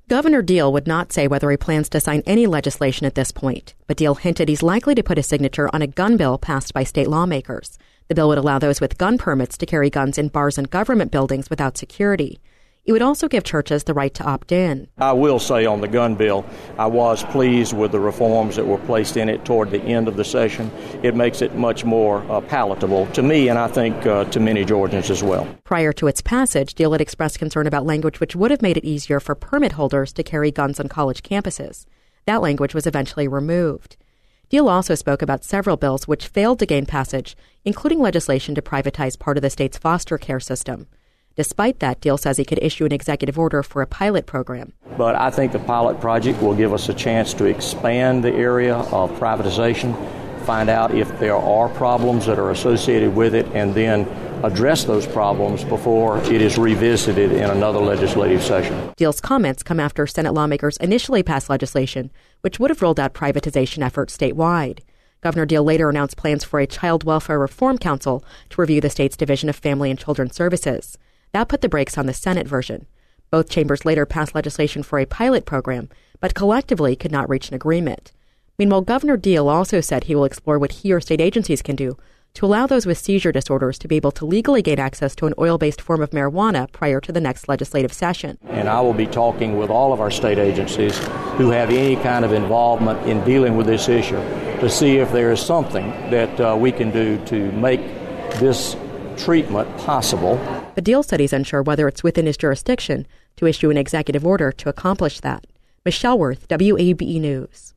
Governor Deal would not say whether he plans to sign any legislation at this point, but Deal hinted he's likely to put his signature on a gun bill passed by state lawmakers. The bill would allow those with gun permits to carry guns in bars and government buildings without security. It would also give churches the right to opt in. I will say on the gun bill, I was pleased with the reforms that were placed in it toward the end of the session. It makes it much more palatable to me and I think to many Georgians as well. Prior to its passage, Deal had expressed concern about language which would have made it easier for permit holders to carry guns on college campuses. That language was eventually removed. Deal also spoke about several bills which failed to gain passage, including legislation to privatize part of the state's foster care system. Despite that, Deal says he could issue an executive order for a pilot program. But I think the pilot project will give us a chance to expand the area of privatization, find out if there are problems that are associated with it, and then address those problems before it is revisited in another legislative session. Deal's comments come after Senate lawmakers initially passed legislation which would have rolled out privatization efforts statewide. Governor Deal later announced plans for a Child Welfare Reform Council to review the state's Division of Family and Children's Services. That put the brakes on the Senate version. Both chambers later passed legislation for a pilot program, but collectively could not reach an agreement. Meanwhile, Governor Deal also said he will explore what he or state agencies can do to allow those with seizure disorders to be able to legally gain access to an oil-based form of marijuana prior to the next legislative session. And I will be talking with all of our state agencies who have any kind of involvement in dealing with this issue to see if there is something that we can do to make this treatment possible. But Deal said he's unsure whether it's within his jurisdiction to issue an executive order to accomplish that. Michelle Worth, WABE News.